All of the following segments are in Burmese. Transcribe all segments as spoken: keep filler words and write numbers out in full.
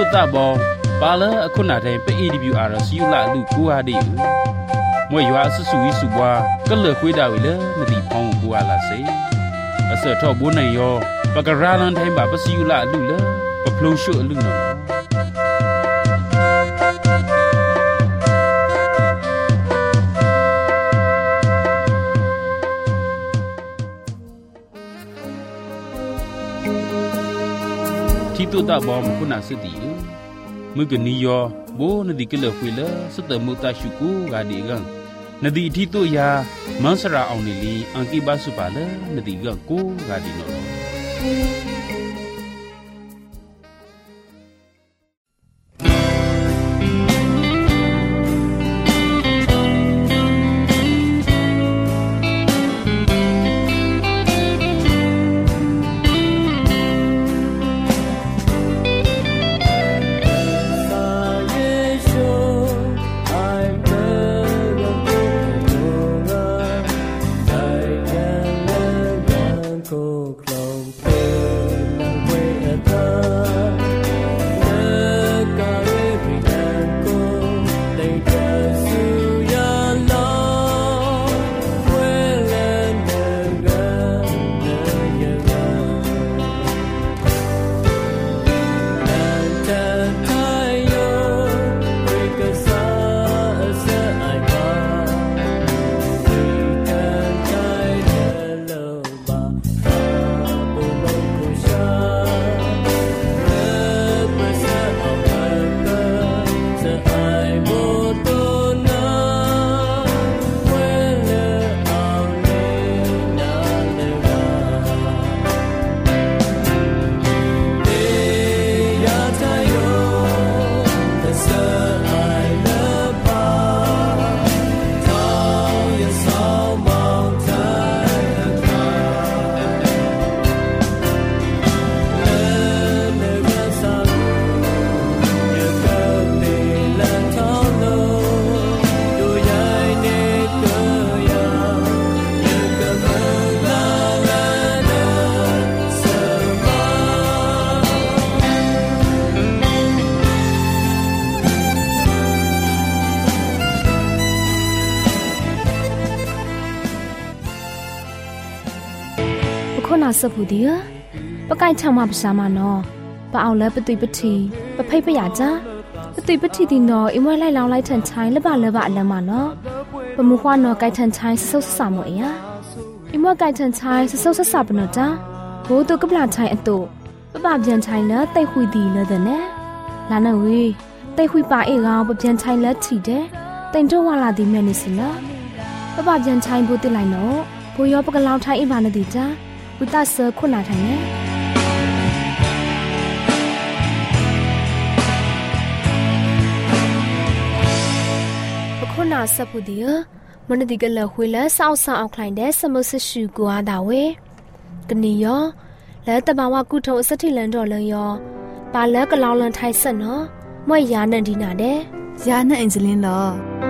ตาบอปาละอคุณาไทไป เอ ดี บิว อาร์ ซี ยู ละลูกูอาดิมวยยวาสุสุวิสุบวาก็เลิกคุยดาวิเลนดีพองกูอาลาเซอเสทอบุนยอปากราลันไทบาปซียูละลูเลปพลุชุลูนที่ตัวตาบอมคุณาสติมือกันนิยอโบนดีก็เลิกคุยเลสเตมุตาชุกูกาดีกังนดีที่ตัวยามันสระเอานิลีอังกิบาสุปาเลนดีกังกูกาดีโนสบูดีปะไก่ช่างมาภาษามานอปะเอาแล้วปะตุยปะทีปะไพ่ปะหยาจ้าปะตุยปะทีดีนออิมวยไล่ลองไล่ทันชายและบาและบาและมานอปะมุขวานอไก่ทันชายเศร้าสามหมดเอ่ะอิมวยไก่ทันชายเศร้าสามปะนอจ้าโหตัวกับหลานชายอันโตปะบาเพียนชายแล้วไตคุยดีเลยแต่แน่ลานเอาวิไตคุยปาเอ๋เราปะเพียนชายแล้วทีเด้ไตโจวาลาดีแม่นี่สินะปะบาเพียนชายบูติไลเนาะผู้ยอปะกะลาวไทยอิบานดีจ้าวิตาเซอร์คุณาทันเนี่ยปะคุณาสับปุดีมันดีกันเลยคุยแล้วสาวสาวเอาใครได้สมุสชูกัวดาวเวกันนี่ยอแล้วแต่บางว่ากูทงสักทีเล่นดอเลยยอปาแล้วก็ลองเล่นไทยสนเนาะไม่ยานันดีนาเด้ยานันเอ็นจลินเหรอ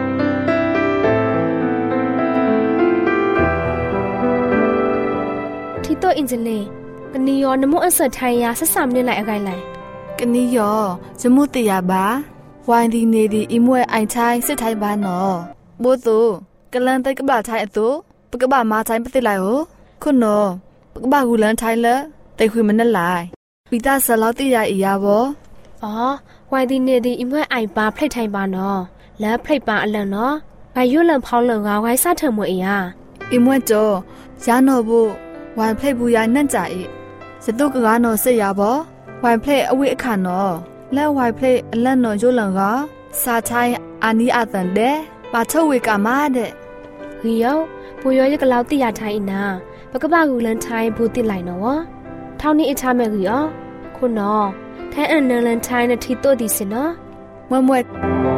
ที่ตัวอินเจเล่กันนี่ยอนมุอันเสดไทยยาสักสามเดือนไหลอะไรไหลกันนี่ยอจะมุติยาบ้าวันดีเนดีอิมวยไอชายเสดไทยบ้านเนาะโบตูกันลันไตกบ้าไทยอตัวปกบ้ามาไทยปฏิไลโอคุณเนาะปกบ้าหูลันไทยละไตคุยมันนั่นหลายวิตาสลาวติยาอียาบ่อ๋อวันดีเนดีอิมวยไอบ้าเพลทไทยบ้านเนาะแล้วเพลบ้าอันละเนาะไปยุ่งเรื่องพาวเรื่องเอาไว้ซาเธอหมดเอ่ะอิมวยโจยาโนบุวันเพลบูยานั่นจ่าอีสตุกกานอเสียบ่วันเพลอวิขานอแล้ววันเพลอลันนอโยลังกาซาไทยอานีอาตันเดปาทวิกามาเดเฮียวปูยอยกะลาวติยาไทยนาปะกะบะกูลันไทยบูติไลเนาะวะเท่านี้อิชาแม่กูยอคุณนอแท้อันเนลันไทยนะที่โตดิสินะมะมวย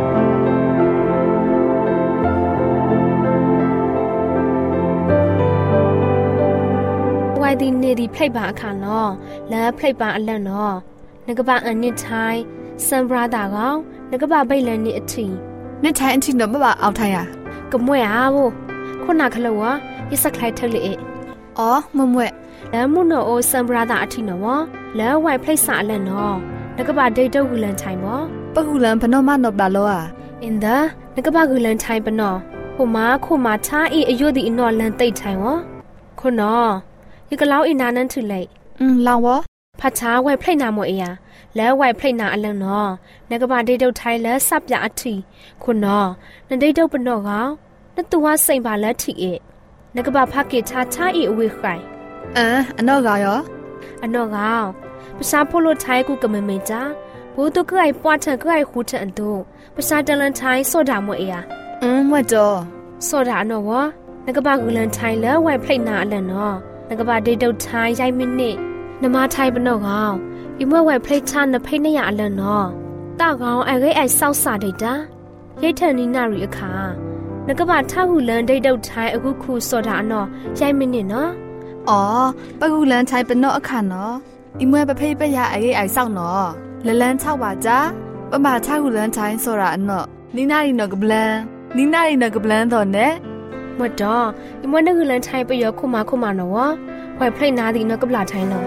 ไว้ดีเนดีเพลย์บาအခါနော်လဲเพลย์บาအလန့်နော်ငကဘာအနစ်ထိုင်းစံဘရာတာကောင်ငကဘာဘိတ်လန်နေအထီနှစ်ထိုင်းအထီတော့မပါအောက်ထိုင်းရကမွဲအားဘူးခုနခလောဝရစခလိုက်ထက်လေအော်မမွဲလဲမှုနော်အိုစံဘရာတာအထီနော်လဲဝိုင်เพลย์စာအလန့်နော်ငนักบาเดเตอร์กุลันไทยบ่ปะกุลันพนอมานอบลาโลอ่ะอินดานักบากุลันไทยปะนอခုမာခုမာချာအီအယုဒီအနော်လန်တိတ်ထိုင်ဝခုနော်ယကလောက်အနာနန်ထူလိုက်อืมလောင်ဝဖတ်ချာဝဲဖလိတ်နာမောအေယာလဲဝဲဖလိတ်နာအလန်နော်နကဘာဒိတ်တုတ်ထိုင်လဲစပ်ပြအထီခုနော်နဒိတ်တုတ်ပနော့ကောင်နတူဝစိန်ပါလဲထီအေနကဘာဖကေချာချာအီအဝေခိုင်အမ်အနော်ကရောအနော်ကောင်ပစာဖိုလိုထိုင်ကူကမမေချာဘူတုကအိုင်ပွားထကအိုင်ခူထန်တူပစာတလန်ထိုင်စောဒါမောအေယာอืมว่าจ่อစောဒါနော်ဝနကဘာကူလန်ထိုင်လဲဝဲဖလိတ်နာအလန်နော်နကဘာဒိတ်တုတ်ထိုင်ရိုက်မိနစ်နမထိုင်ပနော့ကောင်ဒီမဝဲဖလိတ်ချနဖိတ်နေရအလန်နော်တောက်ကောင်အခဲအိုက်ဆောက်စာဒိတ်တာရိတ်ထန်နီနာရီအခါနကဘာထားကူလန်ဒိတ်တုတ်ထိုင်အခုခုစောဒါနော်ရိုက်မိနစ်နော်อ๋อปะกูลันไทยปะเนาะအခါနော်ဒီမွဲပဖိတ်ပရအရေးအိုက်ဆောက်နော်လလန်း၆ပါကြာပမချကူလန်ထိုင်ဆိုတာအနော်နီနာရီနော်ကပလန်နီနာရီနော်ကပလန်တော့နဲ့မတော်ဒီမွဲနကူလန်ထိုင်ပရခုမခုမနော်ဝဲဖလိတ်နာဒီနော်ကပလာထိုင်နော်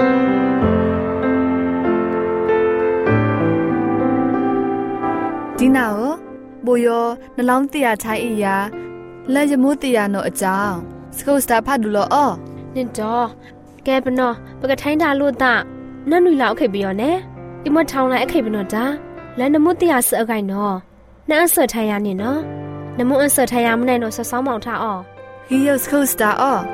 ဒီနာကိုဘိုယောနှလောင်းတရာချိုင်းအရာလက်ရမိုးတရာနော်အကြောင်းစကုတ်စတာဖတ်ဒူလောအော်နင်တော့ကဲပနော်ပကထိုင်းတာလို့တာနတ်နွေလောက်ခိတ်ပြောနေဒီမထောင်းလိုက်အခိတ်ပနော်တာလန်နမှုတရာစအကိုင်နော်နန်းအဆော့ထိုင်ရနေနော်နမှုအဆော့ထိုင်ရမနဲ့နော်ဆဆောင်းမောင်ထားအော်ဟီယိုစကုတ်စတာအော်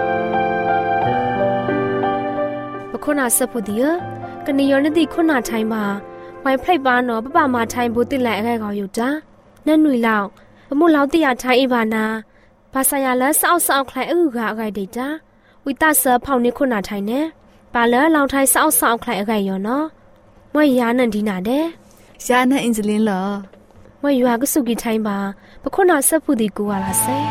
ပခုနာစဖို့ဒီကနေယောနတိခုနာထိုင်းမှာဝိုင်ဖလိုက်ပါနော်ပပမထိုင်းဘူးတိလိုက်အခဲကောင်ယူတာနန်းနွေလောက်ဘမှုလောက်တရာထိုင်းအပါနာဘာဆာယာလဲစောက်စောက်ခိုင်အခုကအခိုင်ဒေတာဝိတဆာဖောင်နေခုနာထိုင်နေပါလဲလောင်ထိုင်စောက်စောက်ခိုင်အခိုင်ရောနော်မွေရာနန်ဒီနာတဲ့ရှာနန်အင်ဂျလင်းလောမွေရွာကစုကီထိုင်ပါပခုနာဆက်ဖူဒီကူဝါလာဆေ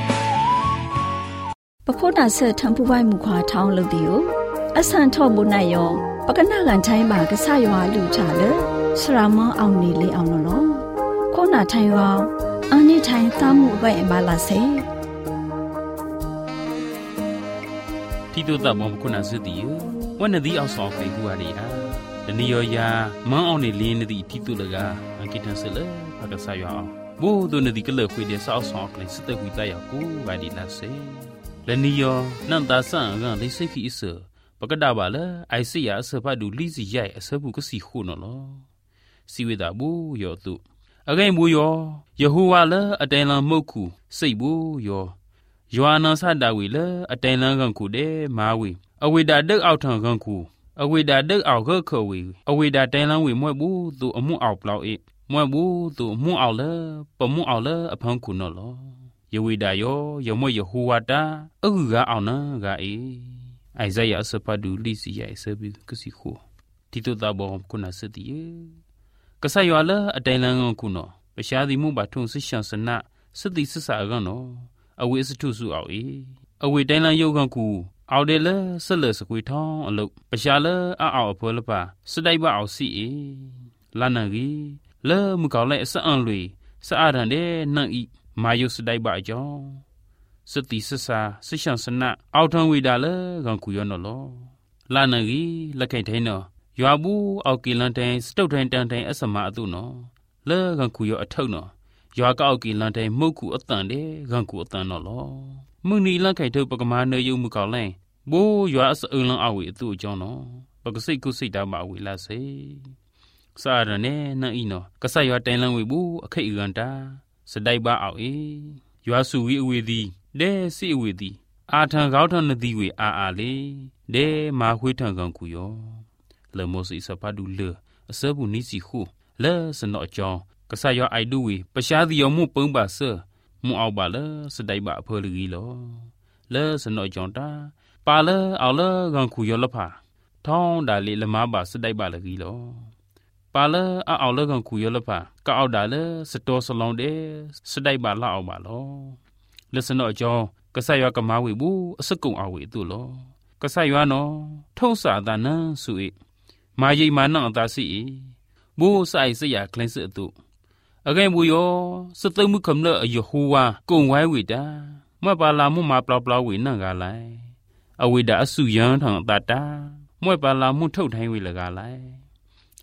ပခုနာဆက်ထံပူပိုင်မူခွာထောင်းလို့ဒီကိုအဆန်ထော့မို့နိုင်ရောပကနာကန်ထိုင်ပါကဆရွာလူချလေစရာမအောင်နေလေအောင်နော်ခုနာထိုင်ရောအနိထိုင်သားမှုပိုင်အမလာဆေတီတိုတာဘောခုနာစတီယဝနဒီအောက်ဆောင်ခေကူအရီယာဒနီယောယာမန်အောင်နေလင်းနေတီတိုလကအကိတန်ဆလေဖကဆာယောဘိုးဒိုနဒီကလခွေတဲ့ဆောက်ဆောင်ကလေးစတဲ့ခွေတရကူဝါဒီလာစေလနီယောနန်တာဆန်ကလေးစိတ်ခီအစပကဒါပါလေအိုက်စီယာအစဖတ်ဒူလီစီရိုက်အစဘူးကစီခုနော်လောစီဝေတာဘူးယောတုအဂိမ်ဘူးယောယေဟူဝါလေအတိုင်လံမှုတ်ခုစိတ်ဘူးယောယောနာဆတ်တာဝီလေအတိုင်လံကန်ခုတဲ့မာဝီအဝေတာတက်အောက်ထံကန်ခုအဝေတာတက်အောက်ခခဝီအဝေတာတိုင်လံဝီမွဲ့ဘူးသူအမှုအောက်ပလောက်အေမွဲ့ဘူးသူမှုအောက်လေပမှုအောက်လေအဖန်းခုနော်လောယေဝေတာယောယမွဲ့ယေဟူဝါတာအခုကအောင်နာကအေအိုင်ဇာယာစပဒူလီစီယာဆဘီကစီခိုတီတိုတာဘောခုနာစတီကဆာယောလာအတိုင်လန်ခုနောပရှားဒီမှုပါထုံဆရှန်စနစတိဆဆာကနောအဝေစထုစုအောင်အေအဝေတိုင်လန်ယုတ်ကခုအော်တယ်လဆလစကွေထောင်းအလုတ်ပရှားလအအောက်အဖောလပါစတိုက်ပါအောင်စီအေလာနန်ကြီးလဲမကောင်းလိုက်အစအံလွေစအာရန်တဲ့နန့်ဤမာယုစတိုက်ပါအကြောင်းစတိဆဆာဆရှန်စနအောက်ထံဝေတာလကန်ခုယောနော်လောလာနန်ကြီးလက်ခိုင်ထိုင်းနော်ရွာဘူးအောက်ကီလန်တိုင်စတုတ်ထိုင်တန်တိုင်အစမအတုနော်လဲကန်ခုယောအထုပ်နော်ရွာကောက်ကီလန်တိုင်မှုတ်ခုအတန်တဲ့ကန်ခုအတန်နော်လောမုန်နီလက်ခိုင်ထုတ်ပကမာနေယုံမကောင်းလဲဘိုးရွာအစအုံလန်အဝေအတုအကြောင်းနော်ပကစိတ်ကုစိတ်တာမအဝေလာစေစာရနဲ့နန့်ဤနော်ကဆတ်ရွာတိုင်လန်ဝေဘူးအခိတ်အကန်တာစတိုက်ပါအောင်အေရွာစုဝီအဝေသည်ဒဲစီအဝေသည်အာထံကောက်ထံနသည်ဝေအာအာလေဒဲမာခွေးထံကန်ခုယောလေမောစီစပါဒူလေအစဘူးနီစီခုလဲစနော့အကြောင်းကဆတ်ရွာအိုက်ဒူဝေပရှားသည်ယောမှုပုံပါဆမှုအောက်ပါလဲစတိုက်ပါအဖော်လူကြီးလောလဲစနော့အကြောင်းတာပါလဲအော်လဲကန်ခုယောလဖာထောင်းဒါလေလမားပါစတိုက်ပါလကြီးလောပါလဲအော်လဲကန်ခုယောလဖာကောက်ဒါလဲစတော်စလောင်းတဲ့စတိုက်ပါလောက်အောင်ပါလောလစနော့အကြောင်းကဆတ်ရွာကမားဝေဘူးအစကုံအဝေသူလောကဆတ်ရွာနော်ထုံးစာတာနန်းစု၏မာယိမာနံအတာစီဘိုးဆိုင်စရာကလင်းစစ်အတုအကဲဘူယောစတုံမှုခမလအယဟူဝါကုံဝိုင်းဝေတာမွဲ့ပါလာမှုမှာပလောက်ပလောက်ဝေနံကလိုက်အဝေတာအစုယံထံတတာမွဲ့ပါလာမှုထုတ်ထိုင်းဝေလကလိုက်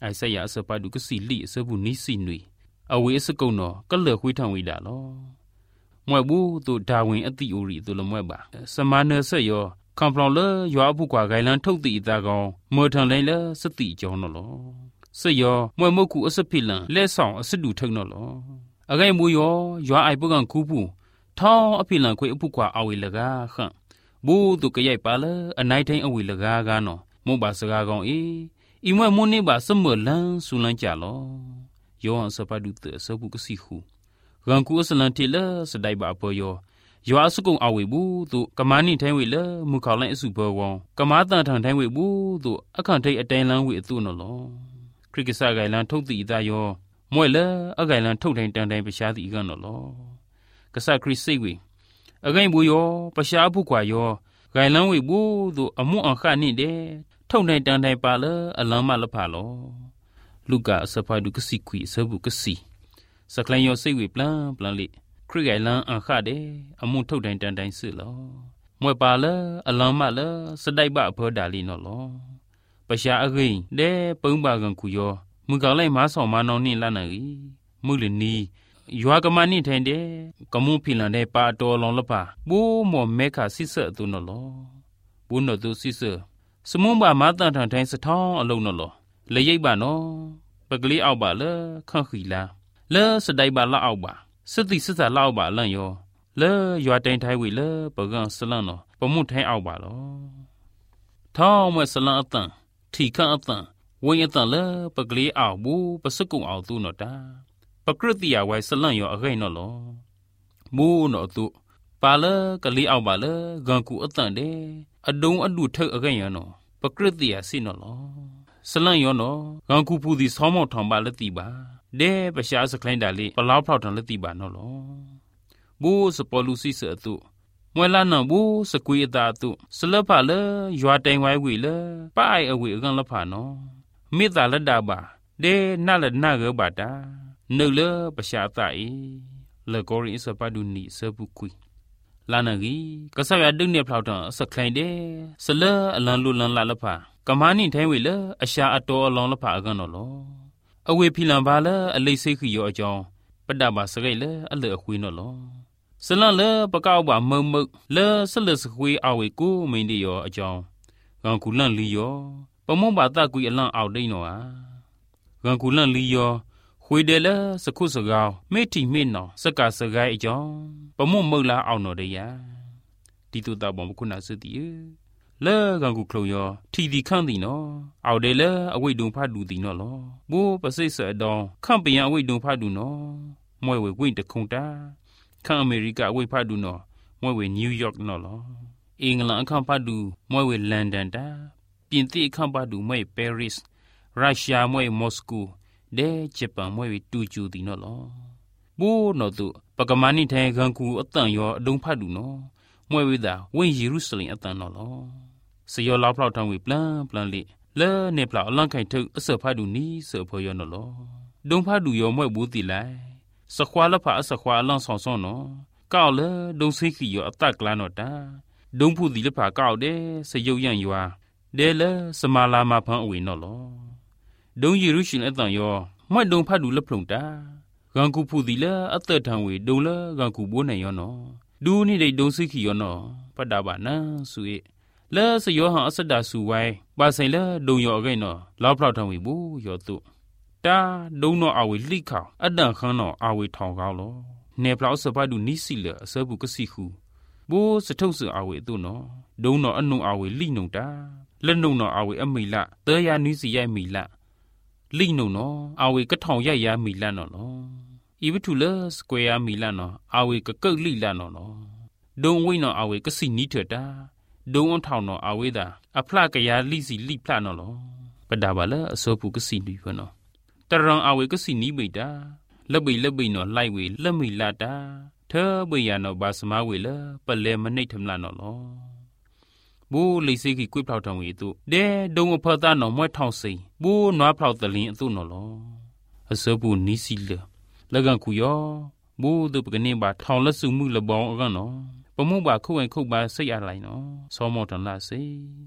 ไอเสียสปาดูก็สิลีเสบุนิสินุยเอาไว้สกุลนอก็เหลือคุยทางวิดาลอมวยบูตัวดาวินอติโอรีตัวละมวยบาสมาเนเสยอคำพลองเลยอผู้กว่าไกลันทุกตีตากองมือทางเลยเลสติจอนลอเสยอมวยมุกูอสพิลันเลสองอสดูทึกนลออะไรมวยอยอไอพวกกันคูปูท้ออพิลันคุยผู้กว่าเอาวิลกาขังบูตุกใหญ่ปาเลอันไหนทั้งอวิลกากานอมุบาสกากองเออีมวยมุนี่บาสมอลันสุลันจาลอยอสปาดูเตสบุกสิคูรังกูสลันทีเลสไดบาปอยอยอสกุงเอาวิบูตุกมานี่ทั้งวิเลมุขาวลันสุเปอร์วองกมาตันทางทั้งวิบูตุอคันไทยอเตนลันวิตุนลอคริกษาไกลันทุกตีตายอมวยเลอไกลันทุกทั้งตันทั้งประชาติกันลอกษาคริสซิวิอะไรบุยอประชาผู้กว่ายอไกลันวิบูตุอมุอังคานี่เดทุกทั้งตันทั้งปาเลอลังมาลพาลอลูกาสปาดูกสิกุยสบุกสิสักลายยอสิวิปลาปลาลิคริไกลันอังคาเดอมุทุกทั้งตันทั้งสิลอมวยปาเลอลังมาเลสไดบะเพอดาลีนอลอประชาอะไรเดปงบากันกุยอมึงกาไลมาสองมานองนี่ละนะอีมึงเลยนี่ยัวกมานี่แทนเดกมุพิลันเดปาตอลองละปาบูหมอเมคาซิเซตุนอลอบูนอตุซิเซสมุงบามาตันทางแทงสะท้องอลงนอลอเลยยัยบานอปกลีเอาบาเลขังขีลาเลสไดบาละเอาบาสติสสาละเอาบาลันยอเลยัวเต็งไทยวิเลปะกันสลันนอปมุไทยเอาบาลอท้องเมื่อสลันอตันทีขันอตันวันยตันเลปกลีเอาบูปสกุงเอาตุนอตาปกติยาไว้สลันยออะไรนอลอบูนอตุปาเลกลีเอาบาเลกังกูอตันเดอดงอดูเถอะไรยอนอปกติยาสินอลอสลันยอนอกังกูพูดีสอมอทองบาลติบาเดประชาสคลันดาลีปลาวพลาวทางลติบานอลอบูสปอลูซิเสตุมวยลานังบูสกุยตาตุสลพาเลยัวเต็งไว้วิเลป้ายอวิกันละพานอมิตาละดาบาเดนาละนาเกบาดาเนเลประชาตาอีเลกอริสปาดุนีเสบุกุยลานากีกษายาดึงเนพลาวทังสคลันเดสเลอลันลุลันลาละพากมานี่แทงวิเลอชาอตอลองละพากันนอลออเวพิลันบาเลอเลเซขิยอจองปดาบาสไกเลอเลอคุยนอลอสลันเลปะกาวบามมกเลสเลสคุยอาเวกูมินดิยออจองกังกุลันลียอปมบาตะกุยอลันเอาดินออากังกุลันลียอคุยเดลสกุสกาวเมติเมนอสกาสกายอจองปมมกลาเอานอเดยาติตุตาบอมคุณาสติเลกังกุคลยอทีดีขันตินอเอาเดลอเวดุงพาดูตินอลอบูปะเสสะดองขันเปียอเวดุงพาดูนอมวยเวกวินตะคงตาข้างอเมริกาเว้ยพาดูนอมวยเวนิวยอร์กนอลออังกฤษข้างพาดูมวยเวลอนดอนตาปินติข้างพาดูมวยปารีสรัสเซียมวยมอสโกเดญี่ปุ่นมวยเวโตเกียวตินอลอบูนอตุปะกมานิแทกังกูอตันยอดงพาดูนอมวยเวดาเวนเยรูซาเล็มอตันนอลอสยอลาพลาวทังเวปลาปลาลิเลเนปลาอลังไคทึกอเสพาดูนี้เสพยอนอลอดงพาดูยอมวยบูติไลสควาละผาสควาลังสองสองนอก้าวเลดงซิกิยออัตตากลานอตาดงผู้ดีละผาก้าวเดสยยันยัวเดเลสมาลามาพังอเวนอลอดงเยรูชเลมอตันยอมวยดงพาดูละพลงตากังกูผู้ดีละอัตเตทังเวดงละกังกูโบนยอนอดูนี่ได้ดงซิกิยอนอปดาบานะสุเอเลสยอหาอัสดาสุไวบาไซเลดงยอไกนอลาวพลาวทังเวบูยอตุตาดงนออาเวลิข่าวอดังขันนออาเวทองกาวลอเนปลาสปาดูนิสิเลเสบุกสิคูบูสะทุสอาเวตุนอดงนออนุอาเวลินงตาเลนงนออาเวอมิละเตยานิสิยะมิละลินงนออาเวกะทองยะยามิละนอลออีวิทูเลสแควร์มิละนออาเวกะกะลิละนอลอดงเวนออาเวกะสินิเถตาดงอทองนออาเวดาอพลากะยาลิสิลิพลานอลอปดาบาเลอสบุกสินิพนอตรังอาเวกสินีบิดาละบิละบินอไลเวละมิลาตาเธอบิยานอบาสมาเวละปะเลมนิทำลานอลอบูลิซิกิกุยพลาวทองเวตุเดดงอพตานอมวยทองสิบูนอพลาวตะลินอตุนอลออเสบูนิสิเลละกันคุยอบูตุปกเนบาทองละสุมุละบองอกันนอปมุบาคุเวนคุบาเสยอะไรนอสอมอตันลาเซท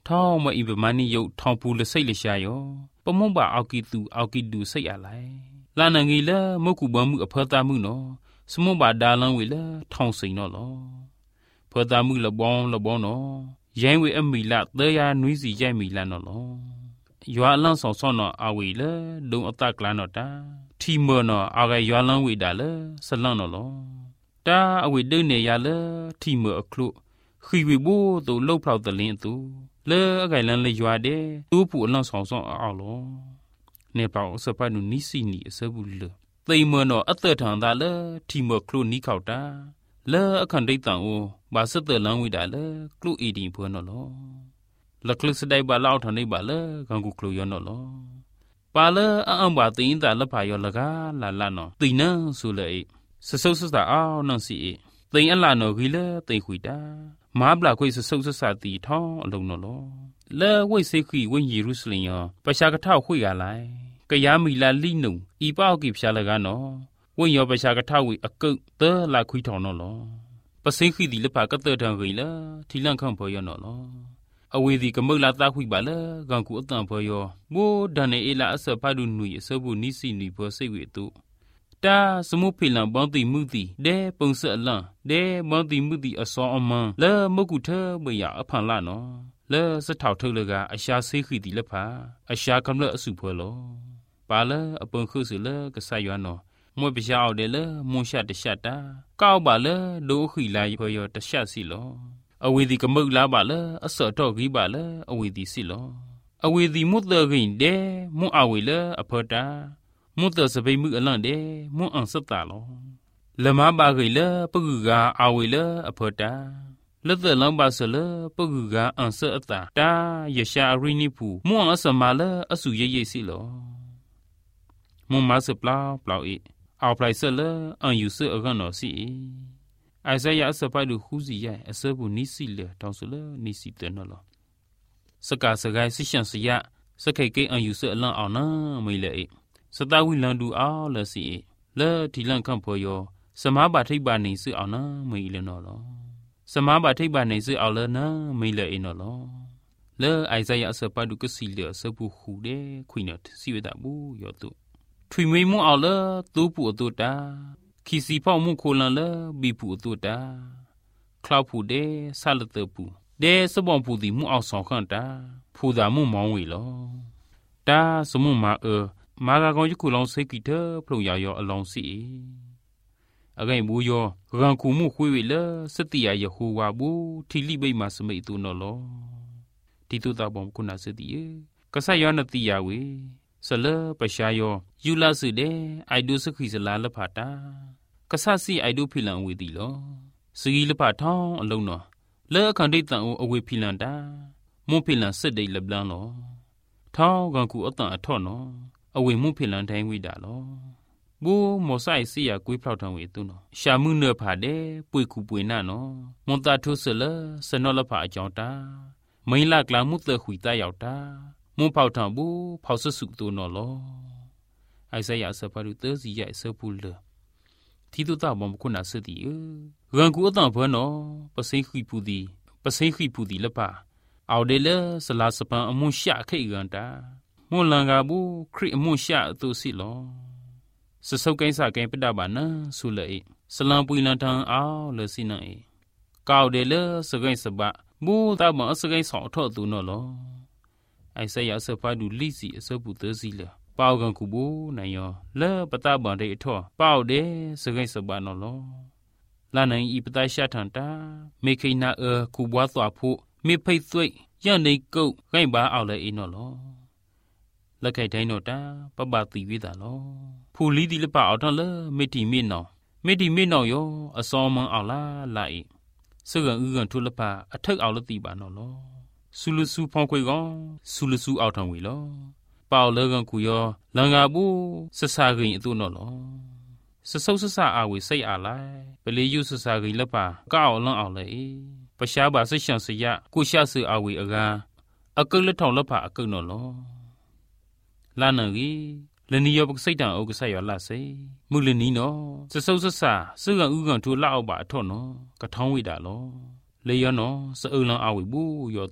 ท้องมาอีประมาณนี้ยกทองปูละใส่ละชายอปะมงบ่าเอากีตูเอากีดูใส่อะไรลานังกีละมกุบมืออเภตามือเนาะสมบ่าดาลังเวละทองสิงเนาะลอเภตามือละบองละบองเนาะยังเวอมีละเตยานุยสิใจมีละเนาะลอยาลังสองสองเนาะเอาเวละดงอตากลาเนาะตาทีเมเนาะเอาไงยาลังเวดาละสลังเนาะลอตาเอาเวเดินเนยาละทีเมอคลุขีวิบูตูลูกพลาวตะลินตูเลอไกลันเลยยัวเดตูผู้ลังสองสองเอาลอเนี่ยเปล่าสะพานุนิสินีเสบุลตีเมอเนาะอัตเตอร์ทางตาเลทีเมอคลุนี้เข้าตาเลออคันได้ตังโอบาสเตอร์ลังวิดาเลคลุอีดีเพิ่นเนาะลอละคลึสได้บาลาวทางได้บาเลกังกุคลุยเนาะลอปาเลออังบาตินตาละพายอละกาลาลาเนาะตีนังสุเลยสะสุสะอ้าวนังสิตีอันลาเนาะกีเลตีขุยตามาบลาคุยสะสุสะสาตีท้ออลงเนาะลอเลอเวยเซขีเวยเยรูซาเล็มยอประชากะเท่าคุยกะไลกะยามีลาลีนุอีป้ากิบชาละกาเนาะเวยยอประชากะเท่าวิอะกึเตอลาคุยทองเนาะลอปะเซขีดิละปากะเตอทังกีละทีลังคังพอยอเนาะลอအဝေဒီကမုတ်လာတာခွိပါလေကန်ကူအတန်ဖော်ယောမိုးဒန်နေအလာအစဖာဒူနွေအစဘူးနိစီနီဖော်စိတ်ဝေတုတာစမှုဖေလံဘောင်းတိမှုတိဒဲပုံစအလန်ဒဲဘောင်းတိမှုတိအစောအမန်လဲမုတ်ကူထဲမရအဖန်လာနော်လဲစထောက်ထုတ်လကအရှာဆေးခိတိလက်ဖာအရှာကမ္လအစုဖော်လောပါလေအပွန်ခုစုလေကဆာရွာနော်မွေပရှာအောက်တယ်လေမွန်ရှာတရှတာကောက်ပါလေဒိုခိလာဖော်ယောတရှစီလောအဝေဒီကမုတ်လာပါလေအစောတော့ကြီးပါလေအဝေဒီစီလောအဝေဒီမုတ်တဂိန်တဲ့မွန်အဝေလေအဖောတာမုတ်တစပိမှုအလန့်တဲ့မွန်အောင်စတာလောလမပါဂိလေပကူကအဝေလေအဖောတာလက်သက်လောင်းပါဆလေပကူကအန်ဆအတာတာယရှာရိနိဖူမွန်အစမလေအစုရိရိစီလောမွန်မဆပလာပလောက်ဤအောက်ပလိုက်ဆလေအန်ယူဆအကန်တော်စီအိုင်ဇာယာစပိုက်လူခူးစီရဲ့အစဘူးနိစီလေတောင်းစလေနိစီတနော်လောစကားစကိုင်းဆရှန်စရစခိတ်ကိအန်ယူဆအလန့်အောင်နာမေးလေစတဝိလန်ဒူအောင်လစီလေဒီလန့်ခန့်ဖော်ယောစမားပါထိပ်ပါနေစုအောင်နာမေးလေနော်လောစမားပါထိပ်ပါနေစုအောင်လနာမေးလေနော်လောလေအိုင်ဇာယာစပိုက်လူကစီလေစဘူးခူတဲ့ခွိနတ်စီဝဒဘူးယောတုထွေမွေမှုအောင်လေတူပူအတူတာခီစီဖောက်မှုခိုလန်လဘီပူအတူတာခလောက်ဖူတဲ့ဆလတပူတဲ့စပွန်ဖူဒီမှုအောင်ဆောင်ခန့်တာဖူတာမှုမောင်းဝေလောတာစမှုမာအမာဂါကောင်ယခုလောင်စိတ်ကီတဖလုံရရောအလောင်စီအဂိုင်ဘူးယောဂံကူမှုခွေးဝေလစတိယယဟူဝါဘူးထီလိပိမစမိတ်သူနော်လောဒီတုတာဘောကုနာစတိယကဆယောနတိယဝေဆလပရှာယောယူလာစုတဲ့အိုက်ဒုစခိစလာလဖတာကဆစီအိုက်ဒုဖိလန်ဝေတီလောစဂီလဖထောင်းအလုံးတော်လဲအခန္တိတန်အိုအဝေဖိလန်တာမွန်ဖိလန်စစ်ဒိတ်လပလန်လောထောင်းကန်ကူအတန်အထော့နော်အဝေမွန်ဖိလန်တိုင်းဝိတာလောဘူမောဆိုင်စီယာကွေးဖောက်ထောင်းဝေသူနော်ရှာမှုနဖာတဲ့ပွေခုပွေနာနော်မွန်တာထုဆလစနောလဖာအကြောင်းတာမိန်လကလာမှုတခွေတရောက်တာမွန်ဖောက်ထောင်းဘူးဖောက်ဆဆုသူနော်လောအိုင်ဇာယာစပါလူသစီရဲ့ဆပူလတီတူတာဘုံခုနာစတီရန်ကူအတန်ဘနော်ပစိခိပူဒီပစိခိပူဒီလပါအော်ဒေလဆလာစပန်အမွန်ရှာခိကန်တာမွန်လန်ကဘူးခရစ်အမွန်ရှာသူစီလောစဆုတ်ကိန်းစကိန်းပဒဘာနဆူလေစလံပွေလန်တန်အောင်လစီနေကောက်ဒေလစကိန်းစပဘူတာမစကိန်းဆောင်ထော့သူနော်လောအိုင်ဆယာစဖာဒူလီစီအစပူသစီလပေါကန်ကူဘူနိုင်ယောလဲပတဘန်ဒေအထောပေါတဲ့စကိန်းစပနော်လောလာနိုင်ဤပတရှာထန်တာမေခိနာအကူဘွားသွားဖို့မေဖိတ်သွိတ်ရနေကုတ်ခိုင်ပါအောင်လဲအင်းနော်လောလက်ခိုက်တိုင်းတော့တာပပတီဝိတာလောဖူလီဒီလပအောင်တော့လဲမေတီမေနောင်မေတီမေနောင်ယောအစောမန်အောင်လားလိုက်စကန်ဥကန်ထုလပအထက်အောင်လတိပါနော်လောဆူလူဆူဖောင်းခွေကောင်ဆူလူဆူအောက်ထောင်ဝေလောပေါလေကန်ကူယောလန်ကဘူးဆဆာဂိန်အတူနော်လောစဆုပ်ဆဆာအဝေစိတ်အားလိုက်ပလီယုဆဆာဂိန်လက်ပါကောက်လွန်အောင်လေပရှားပါဆရှန်စရကိုရှာဆူအဝေအကအကုတ်လက်ထောင်လက်ပါအကုတ်နော်လောလာနဂီလနီယောပစိတ်တံအုပ်ကဆက်ရလာစေမူလနီနော်စဆုပ်ဆဆာစုကန်ဥကန်ထူလောက်ပါအထော့နော်ကထောင်းဝိတာလောလေယောနော်စအုံလန်အဝေဘူးယောတု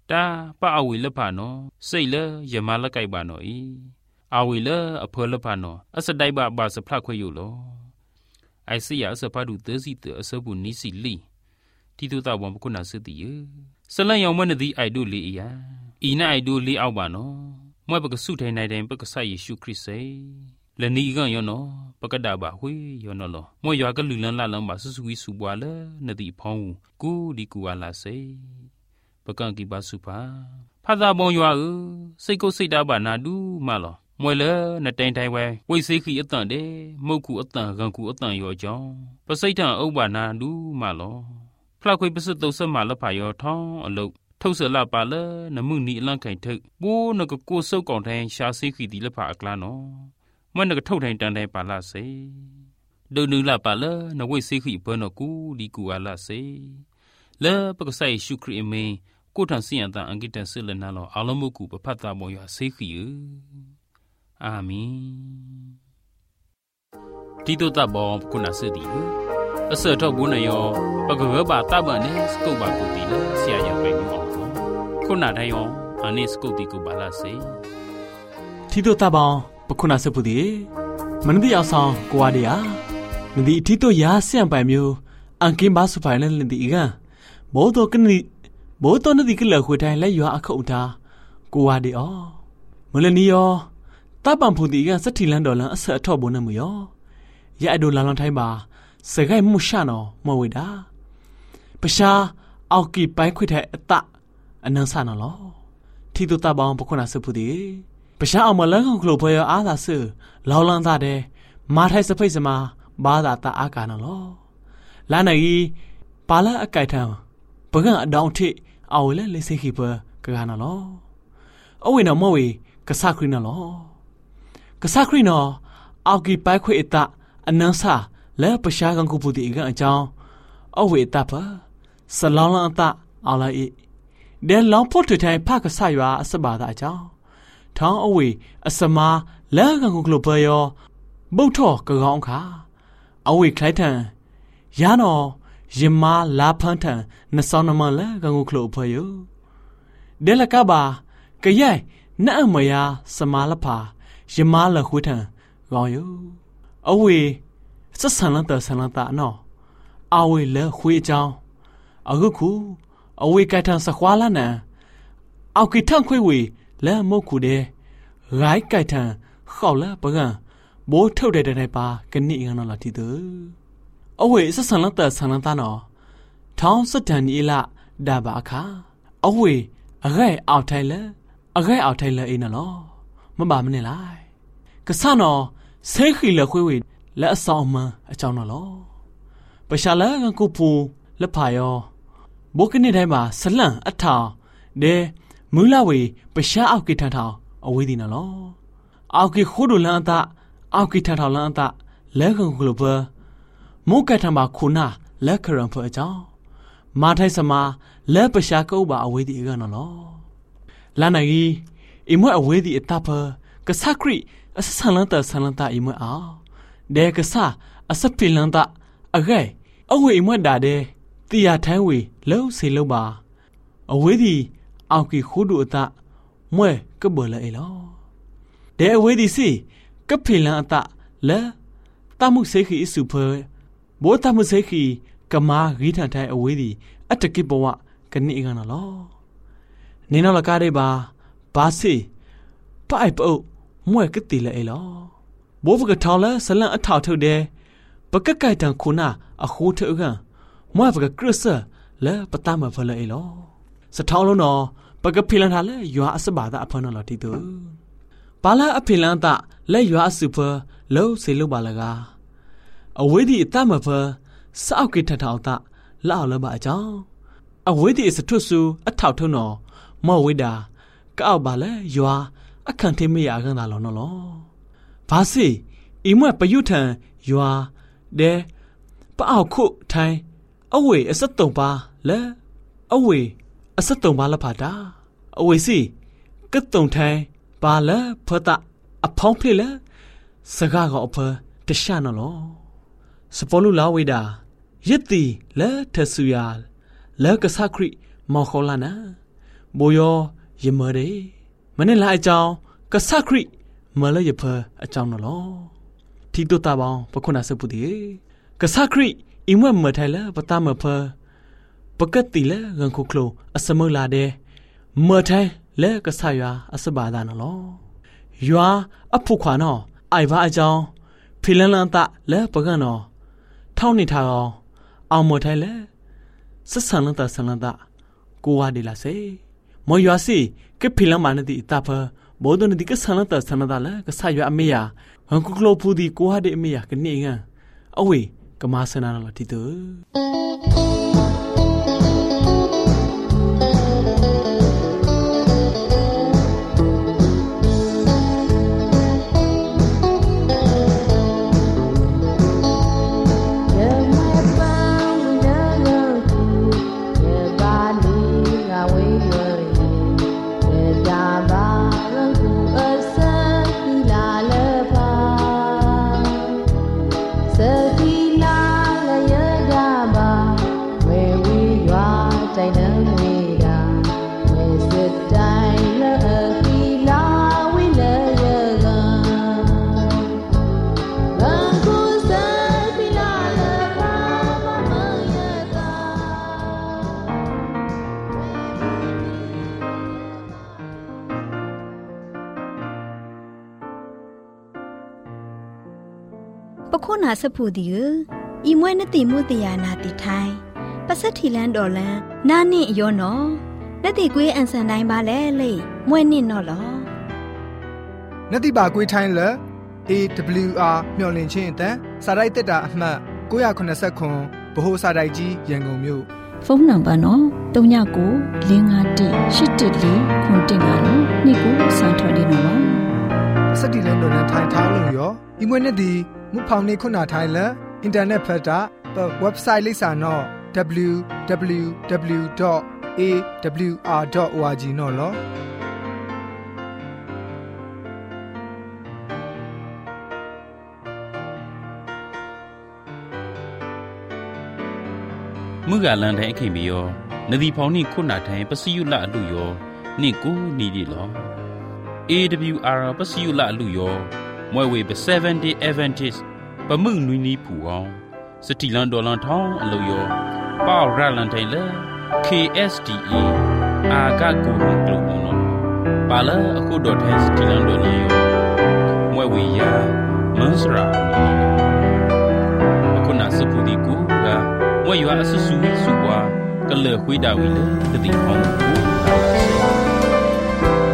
ตาป้าเอาวิลพานอใส่เลอย่ามาละไกบานออีเอาวิลอเพลพานออสไดบาบาสพลาควอยู่ลอไอเสียสพาดูเตสิเตอสบุนิสิลีที่ตัวตาบอมคุณาสติยสลันยองมันดีไอดูลีอียาอีน่าไอดูลีเอาบานอมวยปกสุไทยในแดนปกษาเยซูคริสต์และนี่ก็ยอนอปกดาบะหุยยอนอลมวยยาก็ลือลันลาลังบาสุสุวิสุบวาลนดีพองกูดีกูอาลาเซปกันกีบาสุภาพาดาบองยาเอစိတ်ကိုစိတ်တာပါနာဒူးမလောမွေလဲနတိုင်တိုင်ဝဲဝိစိခိအတန်တဲ့မုတ်ခုအတန်ကန်ခုအတန်ရောကြောင်းပစိတ်တန်ဥပ္ပါနာဒူးမလောဖလောက်ခွေပစတုဆက်မလဖာရောထောင်းအလုတ်ထုတ်ဆလာပါလဲနမှုနီအလန့်ခိုင်ထုတ်ဘိုးနကကိုစုတ်ကောင်ထိုင်ရှာစိခိဒီလဖာအကလာနော်မနကထုတ်ထိုင်တန်တိုင်ပါလာစေဒုနုလာပါလဲနဝိစိခိဘနောကူဒီကူအလာစေလဲပကဆိုင်ရှုခရီအမင်းကိုထန်စီယန်တန်အင်္ဂိတန်ဆလနာလောအလုံးမကူပဖတ်တာမောရစိခိယအာမင်ဒီတော့တဘောခုနစသည်အစတော့ဘူးနယောပကဝဘာတဘနဲ့စကုတ်ပါကူတီလဲဆရာရပဲလို့အောင်ခုနတိုင်းယောအနိစကုတ်တီကူပါလာစေဒီတော့တဘောပခုနစပူတီမနတိအောင်ဆောင်ကိုဝါဒီယာနဒီဒီတော့ရာဆန်ပိုင်မျိုးအန်ကင်းပါစဖိုင်လဲလင်ဒီကဘောတော့ကနိဘောတော်နဒီကလခွေတိုင်းလက်ရွာအခုတ်တာကိုဝါဒီအောမလနီယောတပ်ပံဖူတီကစတီလန်ဒေါ်လန်အဆက်အထော့ဘုံနမယောရအဒိုလန်လန်ထိုင်းပါစကိုင်မှုရှာနော်မဝေတာပရှာအောက်ကီပိုင်ခွေတဲ့အတအနန်းဆာနော်လောထီတူတပ်ပေါင်းပခုနာစဖူတီပရှာအောင်မလန်းကောင်ကလိုဖွဲရအားသာဆလောင်းလန်းသားတဲ့မာထိုင်စဖိတ်စမာဘာသာတာအာကာနော်လောလာနိုင်ပါလာအကြိုက်ထံပကံအတောင်ထိအော်လဲလေးစိခိပကကနော်လောအဝိနော်မဝေကဆခရီနော်လောကဆခရီနော်အောက်ကီပိုင်ခွေအတအနန်းဆာလဲပရှားကန်ကူပူတီကအကြောင်းအဝေတပစလောင်းလန်းအတအော်လိုက်ဒဲလောင်းဖို့ထိုင်ဖကဆရွာအစပါတာအကြောင်းထောင်းအဝေအစမာလဲကန်ကူကလိုပယောဘုတ်ထောကကောင်းခါအဝေခလိုက်ထန်ရနော်ရင်မာလာဖန်ထန်နစောင်းနမလဲကန်ကူကလိုပယောဒဲလကဘာကရိုင်နအမယာစမာလဖာရင်မာလခွေးထန်ကောင်းယောအဝေစဆန်လန်တဆန်လန်တာနော်အဝေလဲခွေးအကြောင်းအခုခုအဝေကထန်စခွာလာနံအောက်ကီထန်ခွေးဝေလဲမုတ်ခုတဲ့ရိုက်ကထန်ခေါက်လဲပကံဘိုးထုတ်တဲ့တဲ့ပါကနိငနော်လာတီတူအဝေစဆန်လန်တဆန်လန်တာနော်ထောင်းစတန်နီလာဒါဘာခါအဝေအရဲအောက်ထိုင်လဲအရဲအောက်ထိုင်လဲအင်းနော်မပါမနဲ့လိုက်ကဆနော်ဆေခီလခွေးဝေလက်အဆောင်မအကြောင်းနော်လောပရှာလာကကူပူလက်ဖာယောဘိုးကနေတိုင်းမှာဆလန့်အထောင်ဒဲမူလာဝေပရှာအောက်ကီထန်ထောင်အဝေးဒီနော်လောအောက်ကီခိုးဒူလန်အတအောက်ကီထန်ထောင်လန်အတလဲကန်ကူလိုပမုတ်ကထံမှာခုနာလက်ခရံဖအကြောင်းမာထိုင်စမာလက်ပရှာကုတ်ပါအဝေးဒီကနော်လောလာနိုင်ကြီးအိမွဲ့အဝေးဒီအတဖကဆခရီအဆန်လန်တဆန်လန်တာအိမွဲ့အောင်ဒဲကဆာအစပီလန်တာအဂဲအဝေမွတ်တာတဲ့တီယာထိုင်းဝေလုံးစေလုံးပါအဝေးဒီအောက်ကီခိုးဒူအတမွဲကဘလအေလောဒဲအဝေးဒီစီကဖိလန်အတလဲတမှုစေခီအစုဖဘောတမှုစေခီကမာဂီထန်ထိုင်းအဝေးဒီအတကိဘဝကနိကနော်လောနေနော်လကားတဲ့ပါဘာစီပိုက်ပုတ်မွဲကတိလေအေလောဘိုးဘကထောင်းလဲဆလန့်အထောက်ထုတ်တယ်ပကကိုက်တန်ခုနာအခုထအကန်မွဲဘကခရစ်ဆာလဲပတမဖလဲအေလောစထောင်းလုံးတော့ပကဖိလန်ထားလဲရွာအစပါတာအဖန်နော်တီတူပါလာအဖိလန်တာလဲရွာအစုဖလုံးစေလို့ပါလကအဝေးဒီအတမဖစောက်ကိထထောက်တာလောက်လဘအကြောင်းအဝေးဒီစထွတ်စုအထောက်ထုံနော်မော်ဝိတာကောက်ပါလဲရွာအခန့်ထိမရကန်တာလောနော်လောဘာစီအိမွဲ့ပယုထံရွာဒဲပအောက်ခုထိုင်းအဝေအစက်တုံပါလဲအဝေအစက်တုံပါလဖာတာအဝေစီကတ်တုံထိုင်းပါလဲဖတာအဖောင်းဖိလဲစကားကောအဖတရှာနော်လောစပေါ်လူလာဝေတာယစ်တီလဲထဆူယာလဲကဆခရီမော်ခေါလာနာโบยอยเมเดมันนี่ละไอจาวกษักริเมื่อเลยยเพออาจารย์นอลที่ตัวตาบองปะคนอาศัยปุติกษักริอิมว่าเมื่อไทยละปะตาเมื่อเพอปกติละงังคุโคลอสมลาเดเมื่อไทยละกษัยาอสบาดานอลยัวอภุขวานอไอว่าอาจารย์พิลันลันตะละปะกันนอเท่านี้ทางเอาเมื่อไทยละสัสันลันตะสันลันตะกูว่าดีละเซมอยัวสิก็พิลันมานติตาเพอဘောဒနဒီကဆနတဆနတလာကဆာယအမေယာဟန်ကုကလောဖူဒီကိုဟာတဲ့အမေယာကနေငါအဝေကမဆနာလာတီတူปะโคนาสะพูดิอีมวยนติมุติยานาติไทยปัสสถิลันดอลันนานิยอนอนติกวยอันสันไดบาแลเลมวยนินอลอนติบากวยไทยเล เอ ดับเบิลยู อาร์ မျှော်လင့်ခြင်းအတန်းစာရိုက်တက်တာအမှတ်ကိုးခုနှစ်ခုဗဟိုစာရိုက်ကြီးရန်ကုန်မြို့ဖုန်းနံပါတ်နော်၃၉၉ ၄၅၁ ၈၁၄ခုတင်ပါလို့နေ့ကိုစံထွက်နေနော်စတိလန်တော်နဲ့ထိုင်ထားလို့ရောဒီမွေးနေ့ဒီမူဖောင်နေခုနာထိုင်လဲအင်တာနက်ဖက်တာ website လိပ်စာနော် ดับเบิลยู ดับเบิลยู ดับเบิลยู ดอท เอ ดับเบิลยู อาร์ ดอท โอ อาร์ จี နော်လောมื่อกาลันไทยขิมบียอนดีพาวนี่คุณนาไทยปะสิยุละลุยอนี่กูนี่ดิลอ เอ ดับเบิลยู อาร์ ปะสิยุละลุยอมวยเวเปเซเว่นDay Adventist ปะมึงนุยนี่ผู้เอาสติลันดอลันทองอลุยอป้าวราลันไทยเล เค เอส ดี เอ อากากูฮังกลุมอนปาละအခုดอทเฮสติลันดอลันยอมวยเวยามันสราအခုနာစပူဒီကူကမွေရွာအဆဆူဆူပွားကလေခွေးတာဝီလေတတိဟောင်းကူ